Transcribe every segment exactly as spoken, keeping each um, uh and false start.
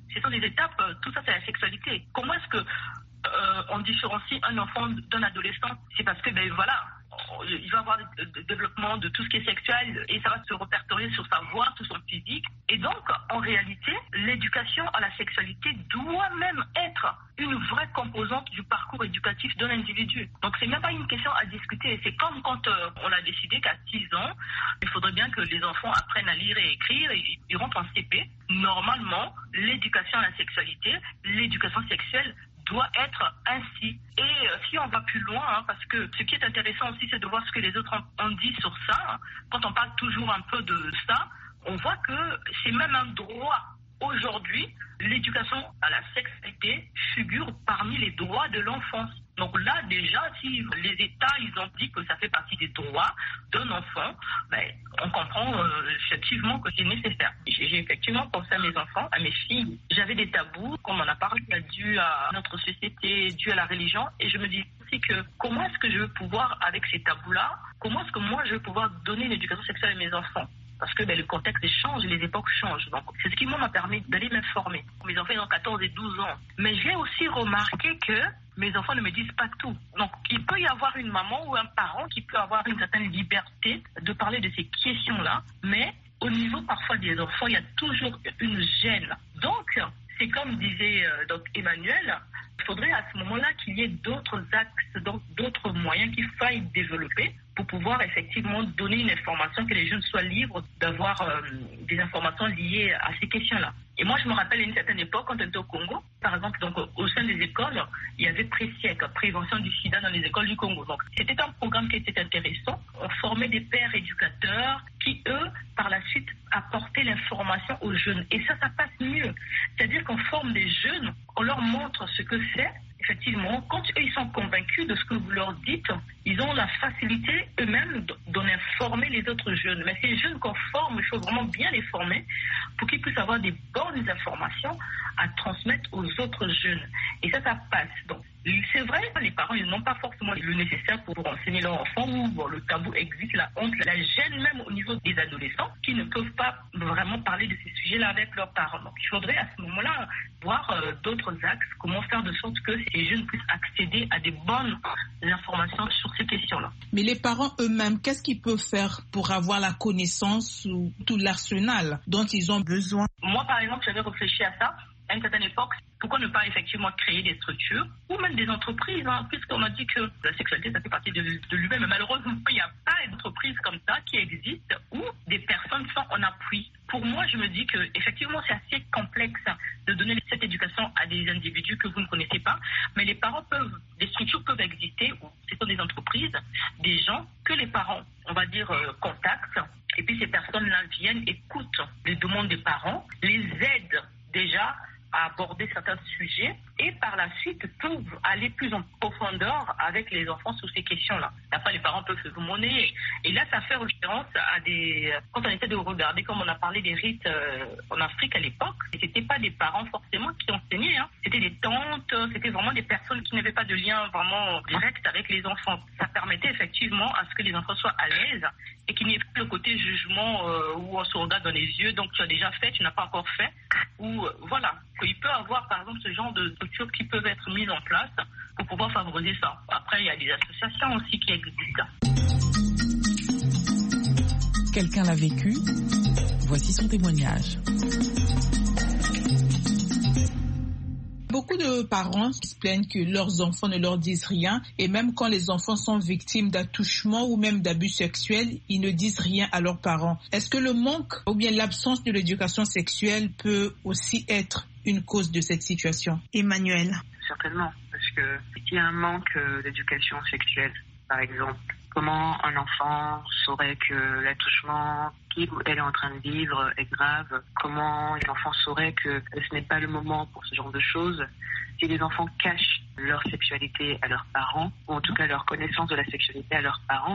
Ce sont des étapes, euh, tout ça c'est la sexualité. Comment est-ce que euh, on différencie un enfant d'un adolescent? C'est parce que, ben voilà, il va avoir le développement de tout ce qui est sexuel et ça va se répertorier sur sa voix, sur son physique. Et donc, en réalité, l'éducation à la sexualité doit même être une vraie composante du parcours éducatif d'un individu. Donc, c'est même pas une question à discuter. C'est comme quand euh, on a décidé qu'à six ans, il faudrait bien que les enfants apprennent à lire et écrire et ils rentrent en C P. Normalement, l'éducation à la sexualité, l'éducation sexuelle doit être ainsi. Et euh, si on va plus loin, hein, parce que ce qui est intéressant aussi, c'est de voir ce que les autres ont, ont dit sur ça. Hein. Quand on parle toujours un peu de ça, on voit que c'est même un droit. Aujourd'hui, l'éducation à la sexualité figure parmi les droits de l'enfance. Donc là, déjà, si les États, ils ont dit que ça fait partie des droits d'un enfant, ben, on comprend euh, effectivement que c'est nécessaire. J'ai, j'ai effectivement pensé à mes enfants, à mes filles. J'avais des tabous, comme on a parlé, dû à notre société, dû à la religion. Et je me dis aussi que comment est-ce que je veux pouvoir, avec ces tabous-là, comment est-ce que moi, je veux pouvoir donner une éducation sexuelle à mes enfants? Parce que ben, le contexte change, les époques changent. Donc, c'est ce qui m'a permis d'aller m'informer. Mes enfants ont quatorze et douze ans. Mais j'ai aussi remarqué que mes enfants ne me disent pas tout. Donc, il peut y avoir une maman ou un parent qui peut avoir une certaine liberté de parler de ces questions-là. Mais au niveau parfois des enfants, il y a toujours une gêne. Donc, c'est comme disait euh, donc Emmanuel, il faudrait à ce moment-là qu'il y ait d'autres axes, donc d'autres moyens qu'il faille développer pour pouvoir effectivement donner une information, que les jeunes soient libres d'avoir euh, des informations liées à ces questions-là. Et moi, je me rappelle à une certaine époque, quand on était au Congo, par exemple, donc, au sein des écoles, il y avait Présiec, prévention du sida dans les écoles du Congo. Donc, c'était un programme qui était intéressant. On formait des pères éducateurs qui, eux, par la suite, apportaient l'information aux jeunes. Et ça, ça passe mieux. C'est-à-dire qu'on forme des jeunes, on leur montre ce que c'est. Effectivement, quand eux, ils sont convaincus de ce que vous leur dites, ils ont la facilité eux-mêmes d'en informer les autres jeunes. Mais ces jeunes qu'on forme, il faut vraiment bien les former pour qu'ils puissent avoir des bonnes informations à transmettre aux autres jeunes. Et ça, ça passe. Donc, c'est vrai, les parents, ils n'ont pas forcément le nécessaire pour enseigner leurs enfants, ou bon, le tabou existe, la honte, la gêne même au niveau des adolescents qui ne peuvent pas vraiment parler de ces sujets-là avec leurs parents. Donc, il faudrait à ce moment-là voir euh, d'autres axes, comment faire de sorte que ces jeunes puissent accéder à des bonnes informations sur ces questions-là. Mais les parents eux-mêmes, qu'est-ce qu'ils peuvent faire pour avoir la connaissance ou tout l'arsenal dont ils ont besoin? Moi, par exemple, j'avais réfléchi à ça. À une certaine époque, pourquoi ne pas effectivement créer des structures ou même des entreprises, hein, puisqu'on a dit que la sexualité, ça fait partie de, de lui-même. Mais malheureusement, il n'y a pas d'entreprise comme ça qui existe où des personnes sont en appui. Pour moi, je me dis que effectivement, c'est assez complexe de donner cette éducation à des individus que vous ne connaissez pas, mais les parents peuvent, des structures peuvent exister, ou ce sont des entreprises, des gens que les parents, on va dire, euh, contactent, et puis ces personnes-là viennent, écoutent les demandes des parents, les aident déjà à aborder certains sujets et par la suite peuvent aller plus en profondeur avec les enfants sur ces questions-là. Après, les parents peuvent se monnayer. Et là, ça fait référence à des... Quand on essaie de regarder, comme on a parlé des rites euh, en Afrique à l'époque, et c'était pas des parents forcément qui enseignaient, hein. C'était des tantes, c'était vraiment des personnes qui n'avaient pas de lien vraiment direct avec les enfants. Ça permettait effectivement à ce que les enfants soient à l'aise et qu'il n'y ait pas le côté jugement euh, où on se regarde dans les yeux, donc tu as déjà fait, tu n'as pas encore fait, ou euh, voilà. Il peut y avoir par exemple ce genre de structures qui peuvent être mises en place pour pouvoir favoriser ça. Après, il y a des associations aussi qui existent. Quelqu'un l'a vécu, voici son témoignage. Beaucoup de parents se plaignent que leurs enfants ne leur disent rien et même quand les enfants sont victimes d'attouchements ou même d'abus sexuels, ils ne disent rien à leurs parents. Est-ce que le manque ou bien l'absence de l'éducation sexuelle peut aussi être une cause de cette situation? Emmanuel. Certainement, parce que s'il y a un manque d'éducation sexuelle, par exemple, comment un enfant saurait que l'attouchement qu'il ou elle est en train de vivre est grave? Comment les enfants sauraient que ce n'est pas le moment pour ce genre de choses? Si les enfants cachent leur sexualité à leurs parents, ou en tout cas leur connaissance de la sexualité à leurs parents, c'est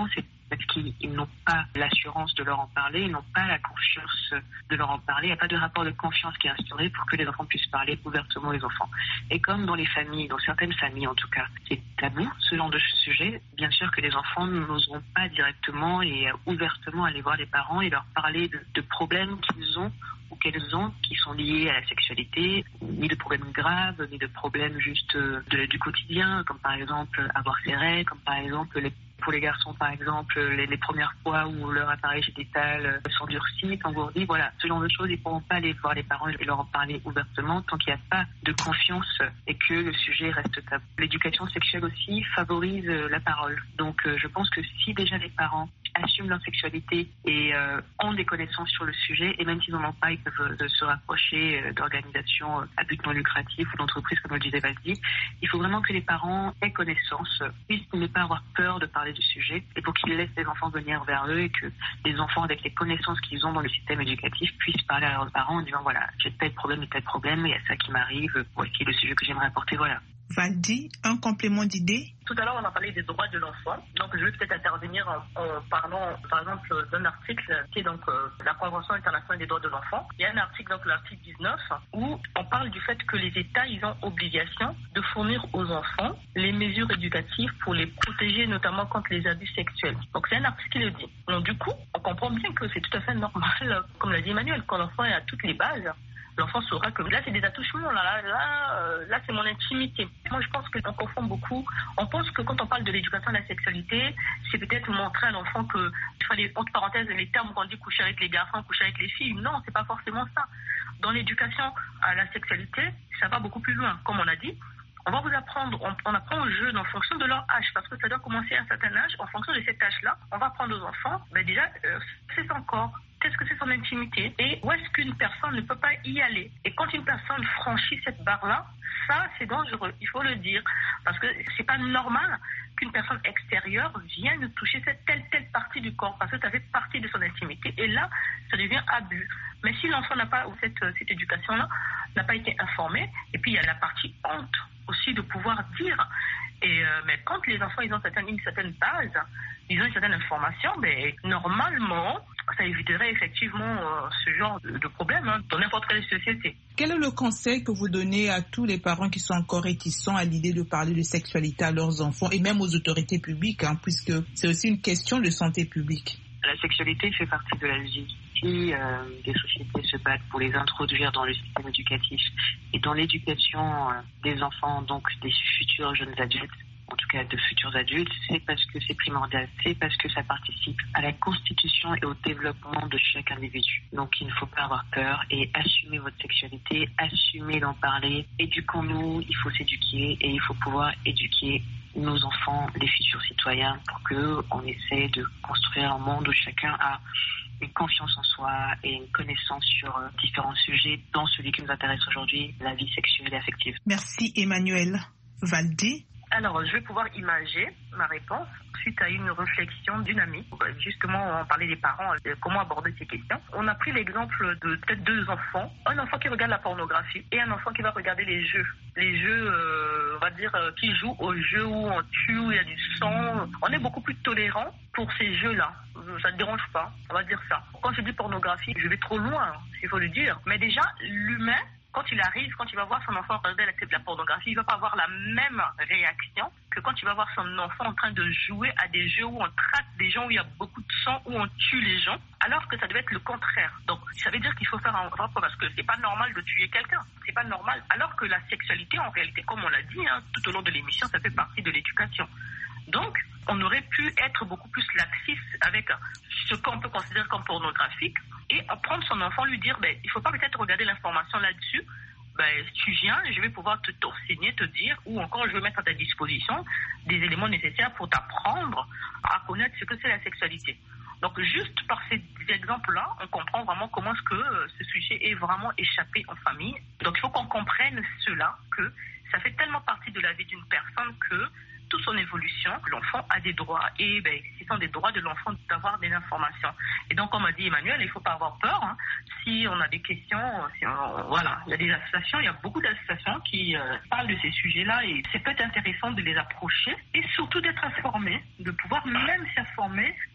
parce qu'ils n'ont pas l'assurance de leur en parler, ils n'ont pas la confiance de leur en parler. Il n'y a pas de rapport de confiance qui est instauré pour que les enfants puissent parler ouvertement aux enfants. Et comme dans les familles, dans certaines familles en tout cas, c'est tabou ce genre de sujet, bien sûr que les enfants n'oseront pas directement et ouvertement aller voir les parents et leur parler de, de problèmes qu'ils ont ou qu'elles ont qui sont liés à la sexualité, ni de problèmes graves, ni de problèmes juste de, du quotidien, comme par exemple avoir ses règles, comme par exemple les pour les garçons, par exemple, les, les premières fois où leur appareil génital s'endurcit, s'engourdit, voilà, ce genre de choses, ils ne pourront pas aller voir les parents et leur en parler ouvertement tant qu'il n'y a pas de confiance et que le sujet reste tabou. L'éducation sexuelle aussi favorise la parole. Donc, euh, je pense que si déjà les parents assument leur sexualité et euh, ont des connaissances sur le sujet, et même s'ils n'en ont pas, ils peuvent euh, se rapprocher euh, d'organisations euh, à but non lucratif ou d'entreprises, comme le disait Valdi. Il faut vraiment que les parents aient connaissance, puissent ne pas avoir peur de parler du sujet, et pour qu'ils laissent les enfants venir vers eux et que les enfants, avec les connaissances qu'ils ont dans le système éducatif, puissent parler à leurs parents en disant voilà, j'ai tel problème et tel problème, il y a ça qui m'arrive, voici le sujet que j'aimerais apporter, voilà. Valdi, un complément d'idée? Tout à l'heure, on a parlé des droits de l'enfant. Donc, je vais peut-être intervenir en, en parlant, par exemple, d'un article qui est donc euh, la Convention internationale des droits de l'enfant. Il y a un article, donc l'article dix-neuf, où on parle du fait que les États, ils ont obligation de fournir aux enfants les mesures éducatives pour les protéger, notamment contre les abus sexuels. Donc, c'est un article qui le dit. Donc, du coup, on comprend bien que c'est tout à fait normal, comme l'a dit Emmanuel, quand l'enfant est à toutes les bases. L'enfant saura que là, c'est des attouchements, là, là, là, euh, là, c'est mon intimité. Moi, je pense qu'on confond beaucoup. On pense que quand on parle de l'éducation à la sexualité, c'est peut-être montrer à l'enfant que, il faut les, entre parenthèses, les termes qu'on dit coucher avec les garçons, coucher avec les filles. Non, c'est pas forcément ça. Dans l'éducation à la sexualité, ça va beaucoup plus loin. Comme on a dit, on va vous apprendre, on, on apprend aux jeunes en fonction de leur âge, parce que ça doit commencer à un certain âge. En fonction de cet âge-là, on va apprendre aux enfants, ben déjà, euh, c'est son corps. Qu'est-ce que c'est son intimité et où est-ce qu'une personne ne peut pas y aller. Et quand une personne franchit cette barre-là, ça, c'est dangereux, il faut le dire. Parce que c'est pas normal qu'une personne extérieure vienne toucher cette telle, telle partie du corps, parce que ça fait partie de son intimité. Et là, ça devient abus. Mais si l'enfant n'a pas, ou cette, cette éducation-là, n'a pas été informé, et puis il y a la partie honte aussi de pouvoir dire. Et, euh, mais quand les enfants, ils ont certaine, une certaine base, ils ont une certaine information, mais normalement, ça éviterait effectivement euh, ce genre de, de problème hein, dans n'importe quelle société. Quel est le conseil que vous donnez à tous les parents qui sont encore réticents à l'idée de parler de sexualité à leurs enfants et même aux autorités publiques, hein, puisque c'est aussi une question de santé publique? La sexualité fait partie de la vie. Si euh, des sociétés se battent pour les introduire dans le système éducatif et dans l'éducation euh, des enfants, donc des futurs jeunes adultes, en tout cas de futurs adultes, c'est parce que c'est primordial, c'est parce que ça participe à la constitution et au développement de chaque individu. Donc il ne faut pas avoir peur et assumer votre sexualité, assumer d'en parler. Éduquons-nous, il faut s'éduquer et il faut pouvoir éduquer nos enfants, les futurs citoyens, pour qu'on essaie de construire un monde où chacun a une confiance en soi et une connaissance sur euh, différents sujets, dont celui qui nous intéresse aujourd'hui, la vie sexuelle et affective. Merci Emmanuel. Valdi? Alors, je vais pouvoir imager ma réponse suite à une réflexion d'une amie. Justement, on parlait des parents, de comment aborder ces questions. On a pris l'exemple de peut-être deux enfants. Un enfant qui regarde la pornographie et un enfant qui va regarder les jeux. Les jeux, euh, on va dire, euh, qui jouent aux jeux où on tue, où il y a du sang. On est beaucoup plus tolérant pour ces jeux-là. Ça ne dérange pas, on va dire ça. Quand je dis pornographie, je vais trop loin, il faut le dire. Mais déjà, l'humain, quand il arrive, quand il va voir son enfant regarder la pornographie, il ne va pas avoir la même réaction que quand il va voir son enfant en train de jouer à des jeux où on traite des gens, où il y a beaucoup de sang, où on tue les gens, alors que ça devait être le contraire. Donc, ça veut dire qu'il faut faire un rapport, parce que c'est pas normal de tuer quelqu'un. C'est pas normal. Alors que la sexualité, en réalité, comme on l'a dit, hein, tout au long de l'émission, ça fait partie de l'éducation. Donc, on aurait pu être beaucoup plus laxiste avec ce qu'on peut considérer comme pornographique et prendre son enfant, lui dire, ben, il ne faut pas peut-être regarder l'information là-dessus, ben, tu viens, je vais pouvoir te t'enseigner, te dire, ou encore je vais mettre à ta disposition des éléments nécessaires pour t'apprendre à connaître ce que c'est la sexualité. Donc, juste par ces exemples-là, on comprend vraiment comment est-ce que euh, ce sujet est vraiment échappé en famille. Donc, il faut qu'on comprenne cela, que ça fait tellement partie de la vie d'une personne que toute son évolution, l'enfant a des droits et ben, ce sont des droits de l'enfant d'avoir des informations. Et donc, comme a dit Emmanuel, il ne faut pas avoir peur. Hein. Si on a des questions, si on, voilà, il y a des associations, il y a beaucoup d'associations qui euh, parlent de ces sujets-là et c'est peut-être intéressant de les approcher et surtout d'être informé, de pouvoir même s'informer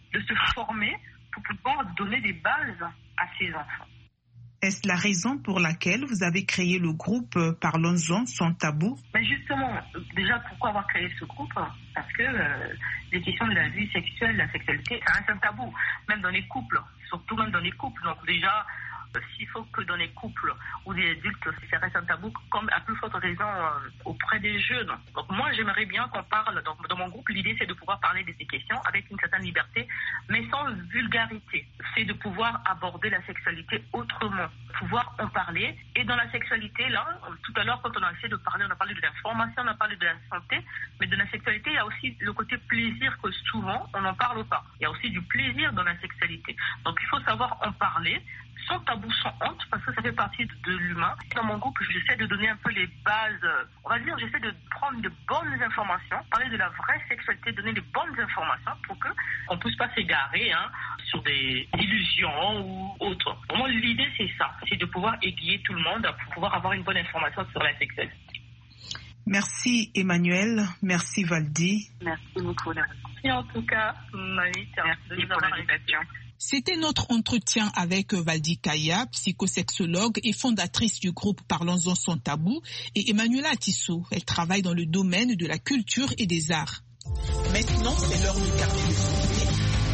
de se former pour pouvoir donner des bases à ces enfants. Est-ce la raison pour laquelle vous avez créé le groupe Parlons-en sans tabou? Mais justement, déjà, pourquoi avoir créé ce groupe? Parce que euh, les questions de la vie sexuelle, la sexualité, ça reste un tabou, même dans les couples, surtout même dans les couples. Donc déjà, s'il faut que dans les couples ou des adultes, ça reste un tabou, comme à plus forte raison euh, auprès des jeunes. Donc moi, j'aimerais bien qu'on parle, donc, dans mon groupe, l'idée c'est de pouvoir parler de ces questions avec une certaine liberté, mais sans vulgarité. C'est de pouvoir aborder la sexualité autrement, pouvoir en parler. Et dans la sexualité, là, tout à l'heure, quand on a essayé de parler, on a parlé de l'information, on a parlé de la santé, mais de la sexualité, il y a aussi le côté plaisir que souvent, on n'en parle pas. Il y a aussi du plaisir dans la sexualité. Donc il faut savoir en parler, sans tabou, sans honte, parce que ça fait partie de l'humain. Dans mon groupe, j'essaie de donner un peu les bases, on va dire, j'essaie de prendre de bonnes informations, parler de la vraie sexualité, donner les bonnes informations pour que on ne puisse pas s'égarer hein, sur des illusions ou autres. Vraiment, l'idée, c'est ça, c'est de pouvoir aiguiller tout le monde pour pouvoir avoir une bonne information sur la sexualité. Merci Emmanuel, merci Valdi. Merci beaucoup. Merci en tout cas, Marie, merci pour l'invitation. C'était notre entretien avec Valdi Kaya, psychosexologue et fondatrice du groupe Parlons-en sans tabou, et Emmanuela Tissot. Elle travaille dans le domaine de la culture et des arts. Maintenant, c'est l'heure du carnet de santé.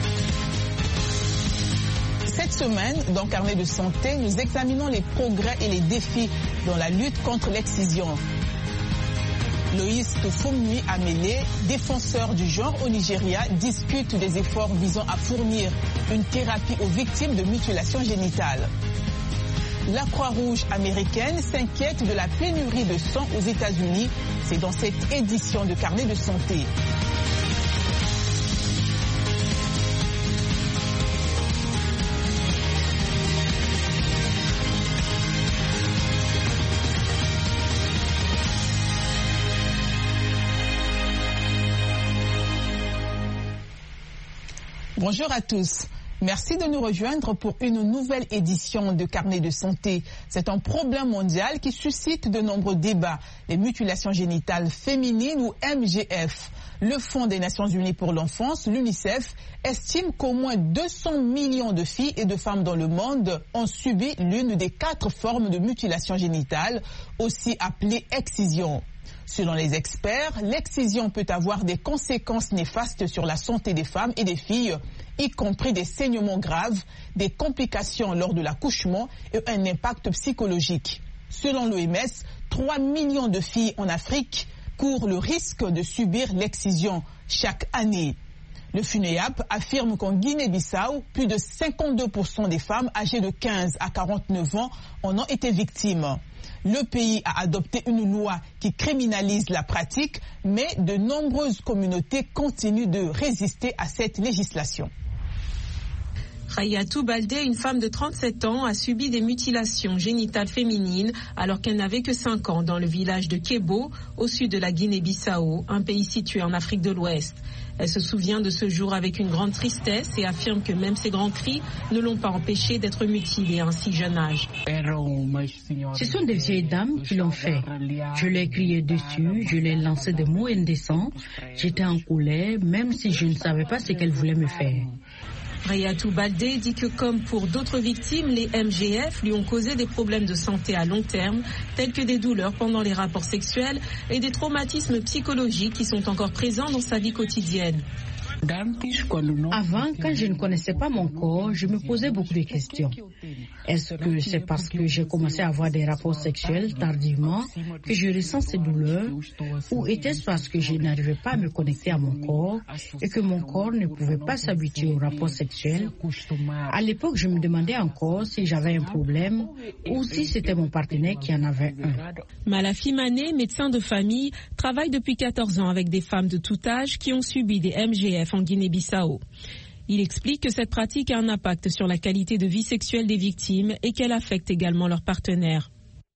Cette semaine, dans Carnet de santé, nous examinons les progrès et les défis dans la lutte contre l'excision. Loïs Tofomui Amele, défenseur du genre au Nigeria, discute des efforts visant à fournir une thérapie aux victimes de mutilations génitales. La Croix-Rouge américaine s'inquiète de la pénurie de sang aux États-Unis. C'est dans cette édition de Carnet de santé. Bonjour à tous. Merci de nous rejoindre pour une nouvelle édition de Carnet de santé. C'est un problème mondial qui suscite de nombreux débats. Les mutilations génitales féminines ou M G F. Le Fonds des Nations Unies pour l'enfance, l'UNICEF, estime qu'au moins deux cents millions de filles et de femmes dans le monde ont subi l'une des quatre formes de mutilation génitale, aussi appelée excision. Selon les experts, l'excision peut avoir des conséquences néfastes sur la santé des femmes et des filles, y compris des saignements graves, des complications lors de l'accouchement et un impact psychologique. Selon l'O M S, trois millions de filles en Afrique courent le risque de subir l'excision chaque année. Le FUNEAP affirme qu'en Guinée-Bissau, plus de cinquante-deux pour cent des femmes âgées de quinze à quarante-neuf ans en ont été victimes. Le pays a adopté une loi qui criminalise la pratique, mais de nombreuses communautés continuent de résister à cette législation. Rayatou Baldé, une femme de trente-sept ans, a subi des mutilations génitales féminines alors qu'elle n'avait que cinq ans dans le village de Kebo, au sud de la Guinée-Bissau, un pays situé en Afrique de l'Ouest. Elle se souvient de ce jour avec une grande tristesse et affirme que même ses grands cris ne l'ont pas empêchée d'être mutilée à un si jeune âge. Ce sont des vieilles dames qui l'ont fait. Je l'ai crié dessus, je l'ai lancé des mots indécents. J'étais en colère, même si je ne savais pas ce qu'elle voulait me faire. Rayatou Baldé dit que comme pour d'autres victimes, les M G F lui ont causé des problèmes de santé à long terme, tels que des douleurs pendant les rapports sexuels et des traumatismes psychologiques qui sont encore présents dans sa vie quotidienne. Avant, quand je ne connaissais pas mon corps, je me posais beaucoup de questions. Est-ce que c'est parce que j'ai commencé à avoir des rapports sexuels tardivement que je ressens ces douleurs? Ou était-ce parce que je n'arrivais pas à me connecter à mon corps et que mon corps ne pouvait pas s'habituer aux rapports sexuels? À l'époque, je me demandais encore si j'avais un problème ou si c'était mon partenaire qui en avait un. Malafi Mané, médecin de famille, travaille depuis quatorze ans avec des femmes de tout âge qui ont subi des M G F en Guinée-Bissau. Il explique que cette pratique a un impact sur la qualité de vie sexuelle des victimes et qu'elle affecte également leurs partenaires.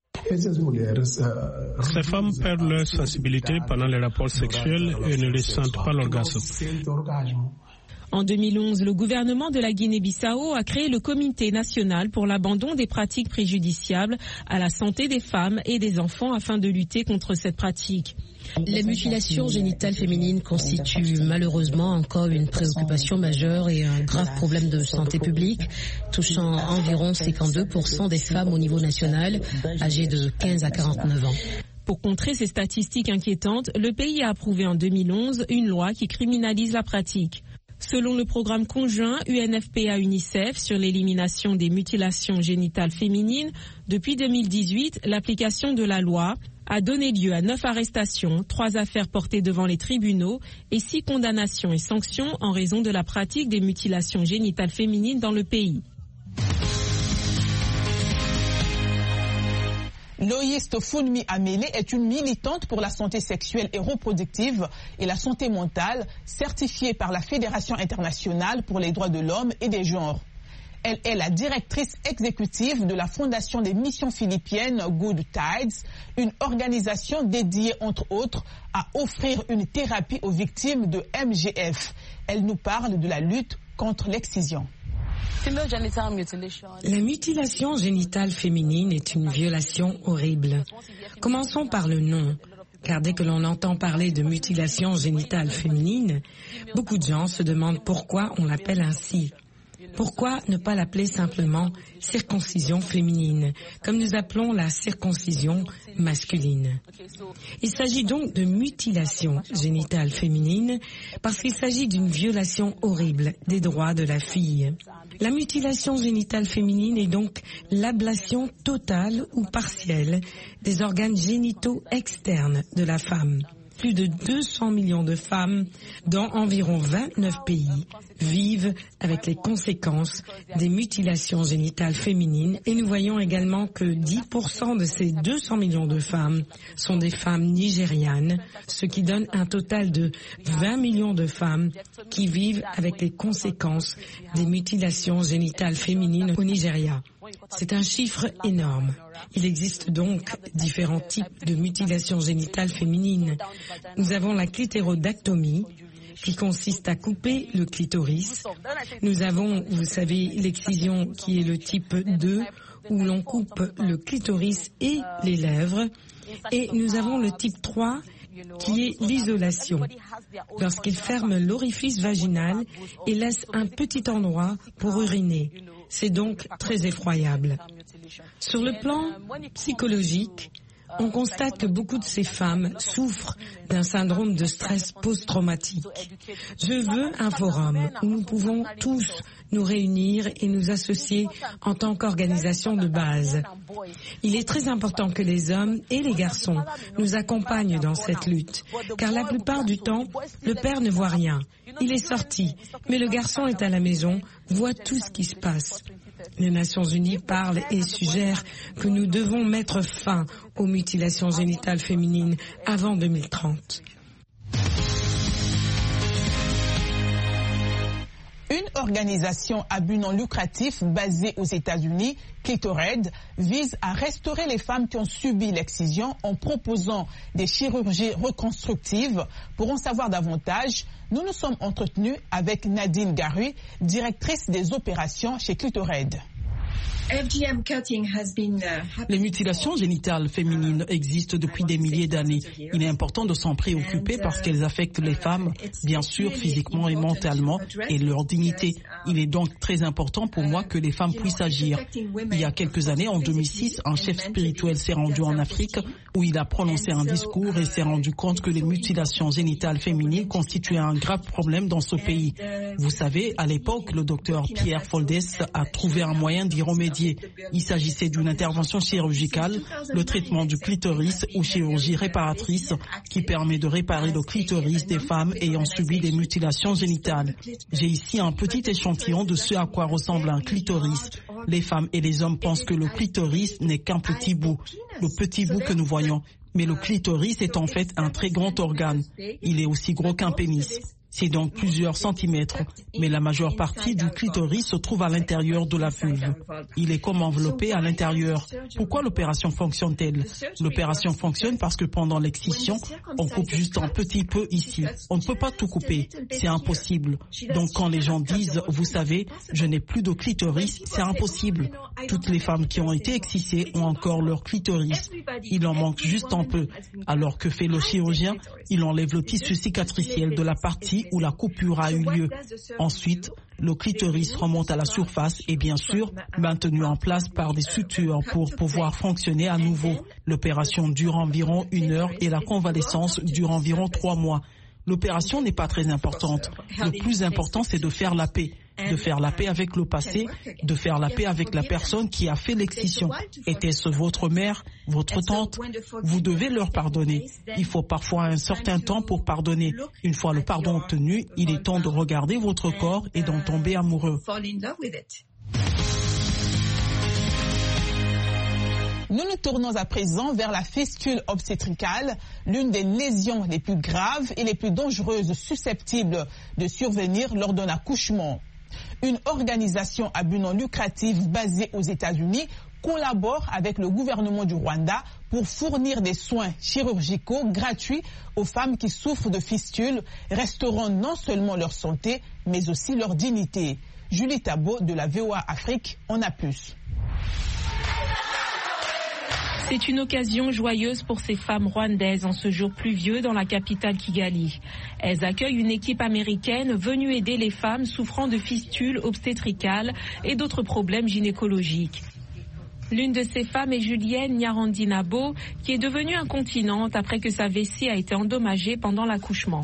Ces femmes perdent leur sensibilité pendant les rapports sexuels et ne ressentent pas l'orgasme. En deux mille onze, le gouvernement de la Guinée-Bissau a créé le Comité national pour l'abandon des pratiques préjudiciables à la santé des femmes et des enfants afin de lutter contre cette pratique. Les mutilations génitales féminines constituent malheureusement encore une préoccupation majeure et un grave problème de santé publique, touchant environ cinquante-deux pour cent des femmes au niveau national, âgées de quinze à quarante-neuf ans. Pour contrer ces statistiques inquiétantes, le pays a approuvé en deux mille onze une loi qui criminalise la pratique. Selon le programme conjoint U N F P A UNICEF sur l'élimination des mutilations génitales féminines, depuis deux mille dix-huit, l'application de la loi a donné lieu à neuf arrestations, trois affaires portées devant les tribunaux et six condamnations et sanctions en raison de la pratique des mutilations génitales féminines dans le pays. Loïs Funmi Amele est une militante pour la santé sexuelle et reproductive et la santé mentale, certifiée par la Fédération internationale pour les droits de l'homme et des genres. Elle est la directrice exécutive de la Fondation des missions philippiennes Good Tides, une organisation dédiée entre autres à offrir une thérapie aux victimes de M G F. Elle nous parle de la lutte contre l'excision. La mutilation génitale féminine est une violation horrible. Commençons par le nom, car dès que l'on entend parler de mutilation génitale féminine, beaucoup de gens se demandent pourquoi on l'appelle ainsi. Pourquoi ne pas l'appeler simplement circoncision féminine, comme nous appelons la circoncision masculine? Il s'agit donc de mutilation génitale féminine parce qu'il s'agit d'une violation horrible des droits de la fille. La mutilation génitale féminine est donc l'ablation totale ou partielle des organes génitaux externes de la femme. Plus de deux cents millions de femmes dans environ vingt-neuf pays vivent avec les conséquences des mutilations génitales féminines et nous voyons également que dix pour cent de ces deux cents millions de femmes sont des femmes nigérianes, ce qui donne un total de vingt millions de femmes qui vivent avec les conséquences des mutilations génitales féminines au Nigeria. C'est un chiffre énorme. Il existe donc différents types de mutilations génitales féminines. Nous avons la clitérodactomie, qui consiste à couper le clitoris. Nous avons, vous savez, l'excision qui est le type deux, où l'on coupe le clitoris et les lèvres. Et nous avons le type trois, qui est l'isolation, lorsqu'il ferme l'orifice vaginal et laisse un petit endroit pour uriner. C'est donc très effroyable. Sur le plan psychologique, on constate que beaucoup de ces femmes souffrent d'un syndrome de stress post-traumatique. Je veux un forum où nous pouvons tous nous réunir et nous associer en tant qu'organisation de base. Il est très important que les hommes et les garçons nous accompagnent dans cette lutte, car la plupart du temps, le père ne voit rien. Il est sorti, mais le garçon est à la maison, voit tout ce qui se passe. Les Nations Unies parlent et suggèrent que nous devons mettre fin aux mutilations génitales féminines avant deux mille trente. Une organisation à but non lucratif basée aux États-Unis, Clitored, vise à restaurer les femmes qui ont subi l'excision en proposant des chirurgies reconstructives. Pour en savoir davantage, nous nous sommes entretenus avec Nadine Garu, directrice des opérations chez Clitored. Les mutilations génitales féminines existent depuis des milliers d'années. Il est important de s'en préoccuper parce qu'elles affectent les femmes, bien sûr, physiquement et mentalement, et leur dignité. Il est donc très important pour moi que les femmes puissent agir. Il y a quelques années, en deux mille six, un chef spirituel s'est rendu en Afrique où il a prononcé un discours et s'est rendu compte que les mutilations génitales féminines constituaient un grave problème dans ce pays. Vous savez, à l'époque, le docteur Pierre Foldes a trouvé un moyen d'y remédier. Il s'agissait d'une intervention chirurgicale, le traitement du clitoris ou chirurgie réparatrice qui permet de réparer le clitoris des femmes ayant subi des mutilations génitales. J'ai ici un petit échantillon de ce à quoi ressemble un clitoris. Les femmes et les hommes pensent que le clitoris n'est qu'un petit bout, le petit bout que nous voyons. Mais le clitoris est en fait un très grand organe. Il est aussi gros qu'un pénis. C'est donc plusieurs centimètres, mais la majeure partie du clitoris se trouve à l'intérieur de la vulve. Il est comme enveloppé à l'intérieur. Pourquoi l'opération fonctionne-t-elle? L'opération fonctionne parce que pendant l'excision, on coupe juste un petit peu ici. On ne peut pas tout couper, c'est impossible. Donc quand les gens disent, vous savez, je n'ai plus de clitoris, c'est impossible. Toutes les femmes qui ont été excitées ont encore leur clitoris. Il en manque juste un peu. Alors que fait le chirurgien? Il enlève le tissu cicatriciel de la partie où la coupure a eu lieu. Ensuite, le clitoris remonte à la surface et bien sûr, maintenu en place par des sutures pour pouvoir fonctionner à nouveau. L'opération dure environ une heure et la convalescence dure environ trois mois. L'opération n'est pas très importante. Le plus important, c'est de faire la paix. De faire la paix avec le passé, de faire la paix avec la personne qui a fait l'excision. Était-ce votre mère, votre tante? Vous devez leur pardonner. Il faut parfois un certain temps pour pardonner. Une fois le pardon obtenu, il est temps de regarder votre corps et d'en tomber amoureux. Nous nous tournons à présent vers la fistule obstétricale, l'une des lésions les plus graves et les plus dangereuses susceptibles de survenir lors d'un accouchement. Une organisation à but non lucratif basée aux États-Unis collabore avec le gouvernement du Rwanda pour fournir des soins chirurgicaux gratuits aux femmes qui souffrent de fistules, restaurant non seulement leur santé, mais aussi leur dignité. Julie Tabo de la V O A Afrique en a plus. C'est une occasion joyeuse pour ces femmes rwandaises en ce jour pluvieux dans la capitale Kigali. Elles accueillent une équipe américaine venue aider les femmes souffrant de fistules obstétricales et d'autres problèmes gynécologiques. L'une de ces femmes est Julienne Nyarandinabo, qui est devenue incontinente après que sa vessie a été endommagée pendant l'accouchement.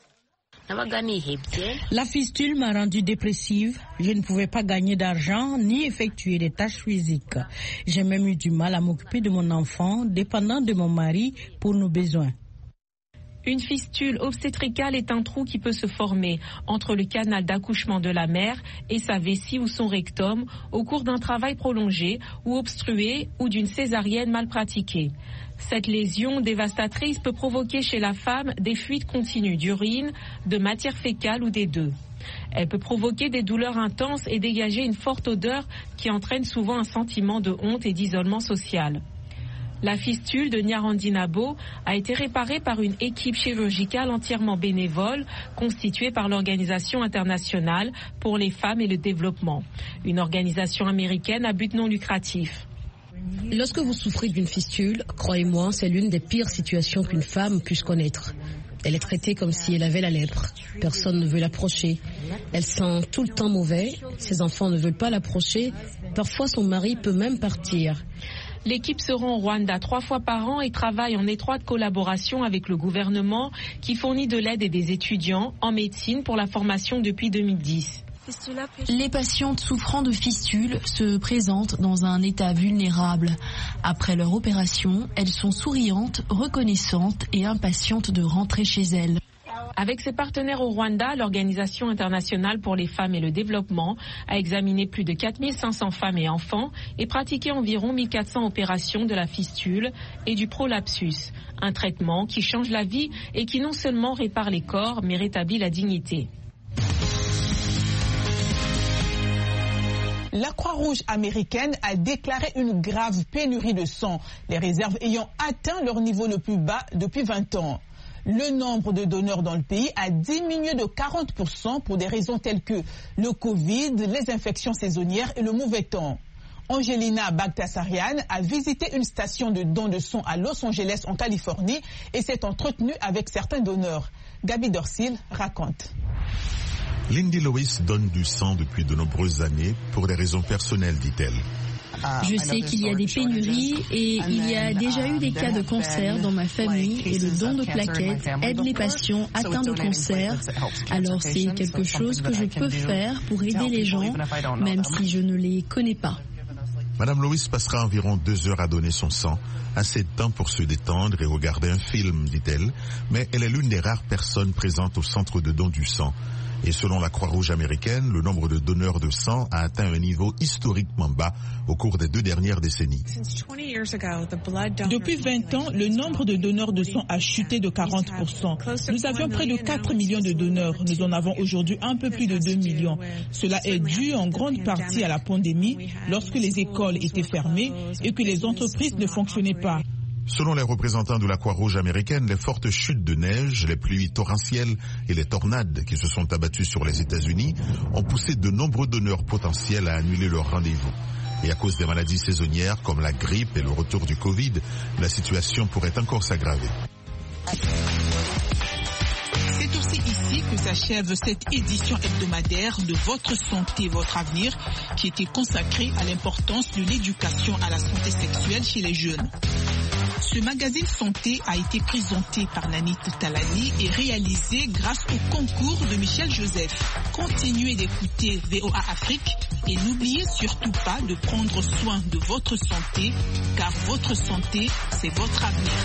La fistule m'a rendue dépressive. Je ne pouvais pas gagner d'argent ni effectuer des tâches physiques. J'ai même eu du mal à m'occuper de mon enfant, dépendant de mon mari pour nos besoins. Une fistule obstétricale est un trou qui peut se former entre le canal d'accouchement de la mère et sa vessie ou son rectum au cours d'un travail prolongé ou obstrué ou d'une césarienne mal pratiquée. Cette lésion dévastatrice peut provoquer chez la femme des fuites continues d'urine, de matière fécale ou des deux. Elle peut provoquer des douleurs intenses et dégager une forte odeur qui entraîne souvent un sentiment de honte et d'isolement social. La fistule de Nyarandinabo a été réparée par une équipe chirurgicale entièrement bénévole constituée par l'Organisation internationale pour les femmes et le développement, une organisation américaine à but non lucratif. Lorsque vous souffrez d'une fistule, croyez-moi, c'est l'une des pires situations qu'une femme puisse connaître. Elle est traitée comme si elle avait la lèpre. Personne ne veut l'approcher. Elle sent tout le temps mauvais. Ses enfants ne veulent pas l'approcher. Parfois, son mari peut même partir. L'équipe se rend au Rwanda trois fois par an et travaille en étroite collaboration avec le gouvernement qui fournit de l'aide et des étudiants en médecine pour la formation depuis deux mille dix. Les patientes souffrant de fistules se présentent dans un état vulnérable. Après leur opération, elles sont souriantes, reconnaissantes et impatientes de rentrer chez elles. Avec ses partenaires au Rwanda, l'Organisation internationale pour les femmes et le développement a examiné plus de quatre mille cinq cents femmes et enfants et pratiqué environ mille quatre cents opérations de la fistule et du prolapsus, un traitement qui change la vie et qui non seulement répare les corps mais rétablit la dignité. La Croix-Rouge américaine a déclaré une grave pénurie de sang, les réserves ayant atteint leur niveau le plus bas depuis vingt ans. Le nombre de donneurs dans le pays a diminué de quarante pour cent pour des raisons telles que le Covid, les infections saisonnières et le mauvais temps. Angelina Bagdasarian a visité une station de don de sang à Los Angeles en Californie et s'est entretenue avec certains donneurs. Gabi Dorsil raconte. Lindy Lewis donne du sang depuis de nombreuses années pour des raisons personnelles, dit-elle. Je sais qu'il y a des pénuries et il y a déjà eu des cas de cancer dans ma famille et le don de plaquettes aide les patients atteints de cancer. Alors c'est quelque chose que je peux faire pour aider les gens, même si je ne les connais pas. Madame Lewis passera environ deux heures à donner son sang, assez de temps pour se détendre et regarder un film, dit-elle, mais elle est l'une des rares personnes présentes au centre de don du sang. Et selon la Croix-Rouge américaine, le nombre de donneurs de sang a atteint un niveau historiquement bas au cours des deux dernières décennies. Depuis vingt ans, le nombre de donneurs de sang a chuté de quarante pour cent. Nous avions près de quatre millions de donneurs. Nous en avons aujourd'hui un peu plus de deux millions. Cela est dû en grande partie à la pandémie, lorsque les écoles étaient fermées et que les entreprises ne fonctionnaient pas. Selon les représentants de la Croix-Rouge américaine, les fortes chutes de neige, les pluies torrentielles et les tornades qui se sont abattues sur les États-Unis ont poussé de nombreux donneurs potentiels à annuler leur rendez-vous. Et à cause des maladies saisonnières comme la grippe et le retour du Covid, la situation pourrait encore s'aggraver. C'est aussi ici que s'achève cette édition hebdomadaire de Votre Santé, Votre Avenir, qui était consacrée à l'importance de l'éducation à la santé sexuelle chez les jeunes. Ce magazine santé a été présenté par Nanit Talani et réalisé grâce au concours de Michel Joseph. Continuez d'écouter V O A Afrique et n'oubliez surtout pas de prendre soin de votre santé, car votre santé, c'est votre avenir.